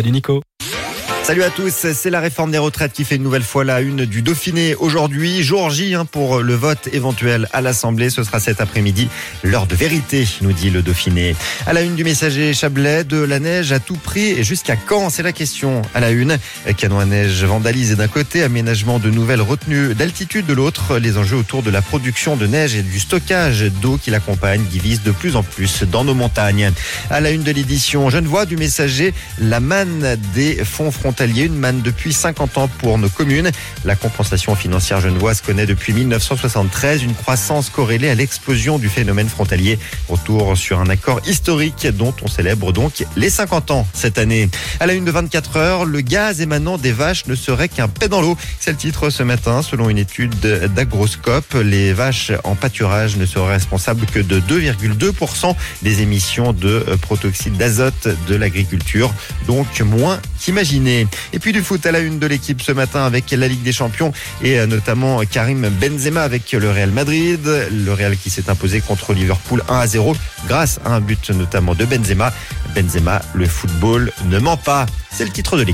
Salut Nico. Salut à tous, c'est la réforme des retraites qui fait une nouvelle fois la une du Dauphiné aujourd'hui. Jour J pour le vote éventuel à l'Assemblée. Ce sera cet après-midi, l'heure de vérité, nous dit le Dauphiné. À la une du Messager, Chablais, de la neige à tout prix et jusqu'à quand? C'est la question à la une. Canon à neige vandalisé d'un côté, aménagement de nouvelles retenues d'altitude de l'autre. Les enjeux autour de la production de neige et du stockage d'eau qui l'accompagne divisent de plus en plus dans nos montagnes. À la une de l'édition Genevois du Messager, la manne des fonds frontaliers, une manne depuis 50 ans pour nos communes. La compensation financière genevoise connaît depuis 1973 une croissance corrélée à l'explosion du phénomène frontalier. Retour sur un accord historique dont on célèbre donc les 50 ans cette année. À la une de 24 heures, le gaz émanant des vaches ne serait qu'un pet dans l'eau. C'est le titre ce matin. Selon une étude d'Agroscope, les vaches en pâturage ne seraient responsables que de 2,2% des émissions de protoxyde d'azote de l'agriculture. Donc moins qu'imaginé. Et puis du foot à la une de l'équipe ce matin avec la Ligue des Champions et notamment Karim Benzema avec le Real Madrid. Le Real qui s'est imposé contre Liverpool 1-0 grâce à un but notamment de Benzema. Benzema, le football ne ment pas. C'est le titre de l'équipe.